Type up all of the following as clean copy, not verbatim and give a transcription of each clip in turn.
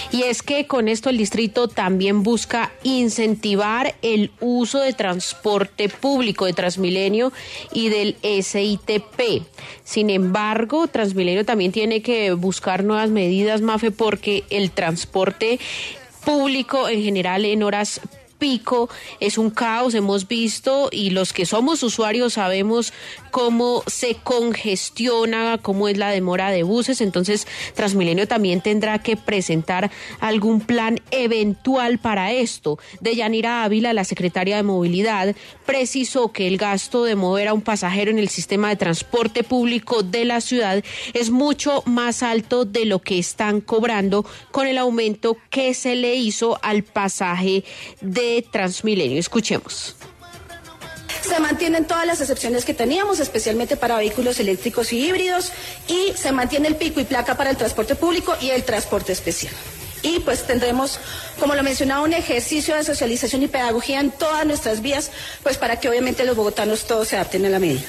Y es que con esto el distrito también busca incentivar el uso de transporte público de Transmilenio y del SITP. Sin embargo, Transmilenio también tiene que buscar nuevas medidas, Mafe, porque el transporte público en general en horas pico es un caos, hemos visto, y los que somos usuarios sabemos cómo se congestiona, cómo es la demora de buses. Entonces Transmilenio también tendrá que presentar algún plan eventual para esto. Deyanira Ávila, la secretaria de Movilidad, precisó que el gasto de mover a un pasajero en el sistema de transporte público de la ciudad es mucho más alto de lo que están cobrando con el aumento que se le hizo al pasaje de Transmilenio. Escuchemos. Se mantienen todas las excepciones que teníamos, especialmente para vehículos eléctricos y híbridos, y se mantiene el pico y placa para el transporte público y el transporte especial. Y pues tendremos, como lo mencionaba, un ejercicio de socialización y pedagogía en todas nuestras vías, pues para que obviamente los bogotanos todos se adapten a la medida.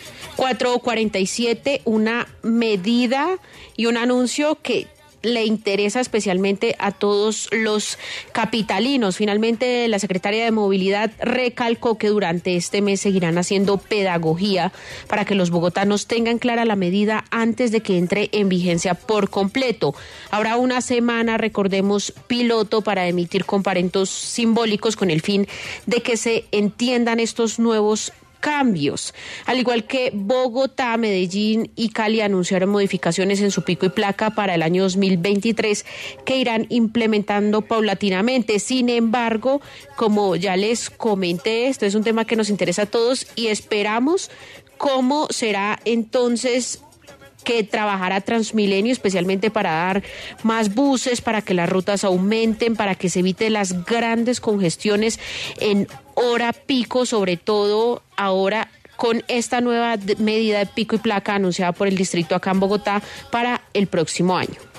4:47, una medida y un anuncio que le interesa especialmente a todos los capitalinos. Finalmente, la secretaria de Movilidad recalcó que durante este mes seguirán haciendo pedagogía para que los bogotanos tengan clara la medida antes de que entre en vigencia por completo. Habrá una semana, recordemos, piloto para emitir comparendos simbólicos con el fin de que se entiendan estos nuevos cambios. Al igual que Bogotá, Medellín y Cali anunciaron modificaciones en su pico y placa para el año 2023 que irán implementando paulatinamente. Sin embargo, como ya les comenté, esto es un tema que nos interesa a todos y esperamos cómo será entonces que trabajará Transmilenio, especialmente para dar más buses, para que las rutas aumenten, para que se evite las grandes congestiones en hora pico, sobre todo ahora con esta nueva medida de pico y placa anunciada por el distrito acá en Bogotá para el próximo año.